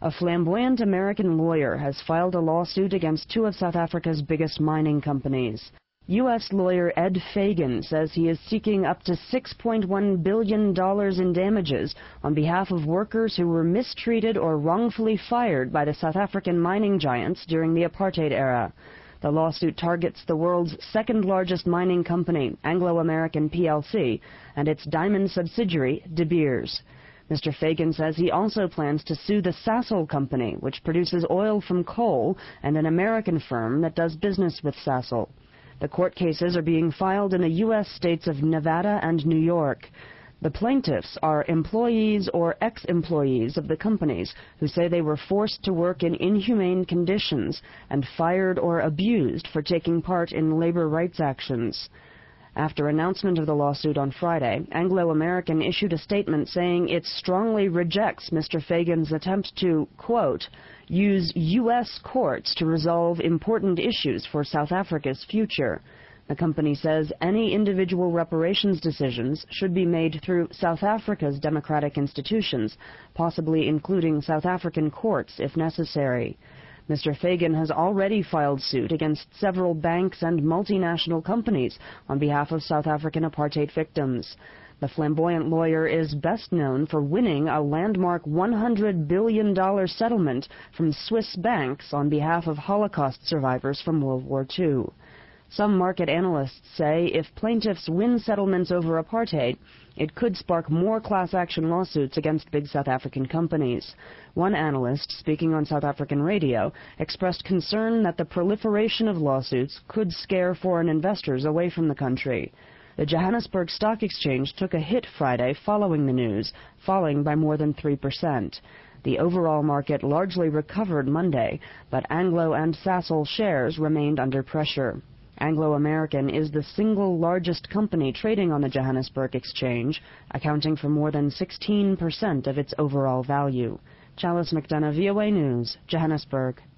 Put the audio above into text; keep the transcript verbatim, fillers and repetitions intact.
A flamboyant American lawyer has filed a lawsuit against two of South Africa's biggest mining companies. U S lawyer Ed Fagan says he is seeking up to six point one billion dollars in damages on behalf of workers who were mistreated or wrongfully fired by the South African mining giants during the apartheid era. The lawsuit targets the world's second-largest mining company, Anglo American P L C, and its diamond subsidiary, De Beers. Mister Fagan says he also plans to sue the Sasol company, which produces oil from coal, and an American firm that does business with Sasol. The court cases are being filed in the U S states of Nevada and New York. The plaintiffs are employees or ex-employees of the companies who say they were forced to work in inhumane conditions and fired or abused for taking part in labor rights actions. After announcement of the lawsuit on Friday, Anglo American issued a statement saying it strongly rejects Mister Fagan's attempt to, quote, use U S courts to resolve important issues for South Africa's future. The company says any individual reparations decisions should be made through South Africa's democratic institutions, possibly including South African courts if necessary. Mister Fagan has already filed suit against several banks and multinational companies on behalf of South African apartheid victims. The flamboyant lawyer is best known for winning a landmark one hundred billion dollars settlement from Swiss banks on behalf of Holocaust survivors from World War Two. Some market analysts say if plaintiffs win settlements over apartheid, it could spark more class action lawsuits against big South African companies. One analyst, speaking on South African radio, expressed concern that the proliferation of lawsuits could scare foreign investors away from the country. The Johannesburg Stock Exchange took a hit Friday following the news, falling by more than three percent. The overall market largely recovered Monday, but Anglo and Sasol shares remained under pressure. Anglo American is the single largest company trading on the Johannesburg Exchange, accounting for more than sixteen percent of its overall value. Chalice McDonough, V O A News, Johannesburg.